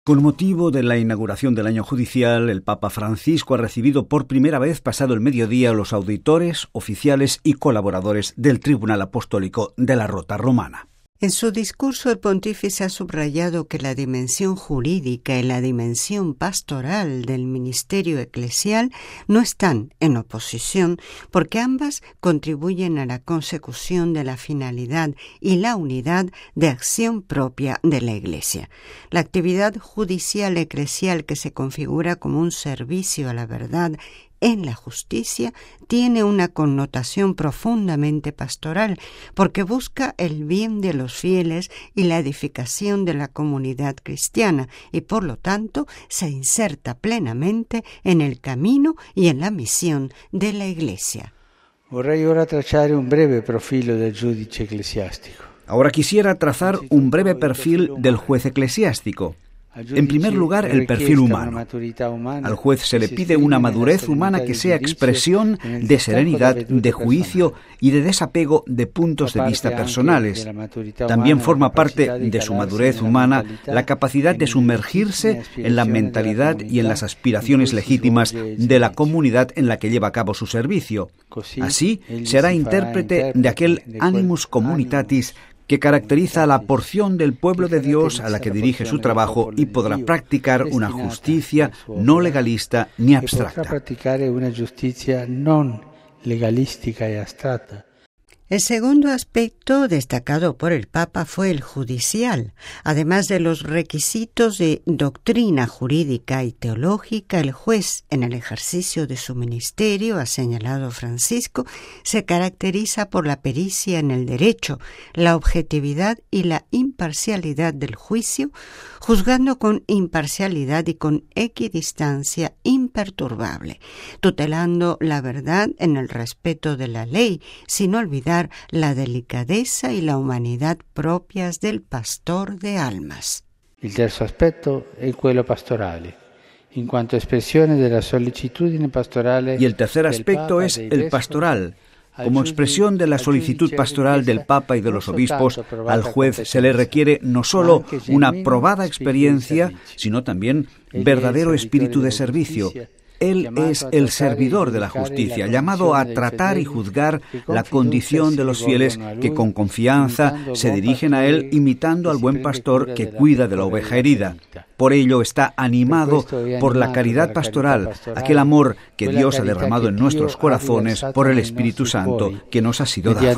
Con motivo de la inauguración del año judicial, el Papa Francisco ha recibido por primera vez pasado el mediodía a los auditores, oficiales y colaboradores del Tribunal Apostólico de la Rota Romana. En su discurso, el pontífice ha subrayado que la dimensión jurídica y la dimensión pastoral del ministerio eclesial no están en oposición, porque ambas contribuyen a la consecución de la finalidad y la unidad de acción propia de la Iglesia. La actividad judicial eclesial, que se configura como un servicio a la verdad en la justicia, tiene una connotación profundamente pastoral, porque busca el bien de los fieles y la edificación de la comunidad cristiana, y por lo tanto se inserta plenamente en el camino y en la misión de la Iglesia. Vorrei ora tracciare un breve profilo del giudice eclesiástico. Ahora quisiera trazar un breve perfil del juez eclesiástico. En primer lugar, el perfil humano. Al juez se le pide una madurez humana que sea expresión de serenidad, de juicio y de desapego de puntos de vista personales. También forma parte de su madurez humana la capacidad de sumergirse en la mentalidad y en las aspiraciones legítimas de la comunidad en la que lleva a cabo su servicio. Así, será intérprete de aquel animus communitatis que caracteriza a la porción del pueblo de Dios a la que dirige su trabajo y podrá practicar una justicia no legalista ni abstracta. El segundo aspecto destacado por el Papa fue el judicial. Además de los requisitos de doctrina jurídica y teológica, el juez, en el ejercicio de su ministerio, ha señalado Francisco, se caracteriza por la pericia en el derecho, la objetividad y la imparcialidad del juicio, juzgando con imparcialidad y con equidistancia imperturbable, tutelando la verdad en el respeto de la ley, sin olvidar la delicadeza y la humanidad propias del pastor de almas. Il terzo aspetto è quello pastorale, in quanto espressione della sollecitudine pastorale. Y el tercer aspecto es el pastoral. Como expresión de la solicitud pastoral del Papa y de los obispos, al juez se le requiere no solo una probada experiencia, sino también verdadero espíritu de servicio. Él es el servidor de la justicia, llamado a tratar y juzgar la condición de los fieles que con confianza se dirigen a él imitando al buen pastor que cuida de la oveja herida. Por ello está animado por la caridad pastoral, aquel amor que Dios ha derramado en nuestros corazones por el Espíritu Santo que nos ha sido dado.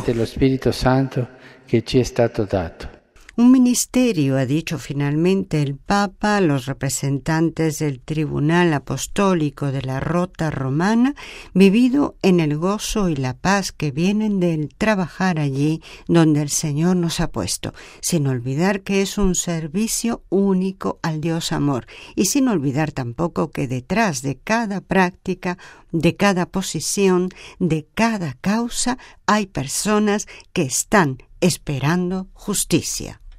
Un ministerio, ha dicho finalmente el Papa, los representantes del Tribunal Apostólico de la Rota Romana, vivido en el gozo y la paz que vienen del trabajar allí donde el Señor nos ha puesto, sin olvidar que es un servicio único al Dios amor, y sin olvidar tampoco que detrás de cada práctica, de cada posición, de cada causa, hay personas que están esperando justicia.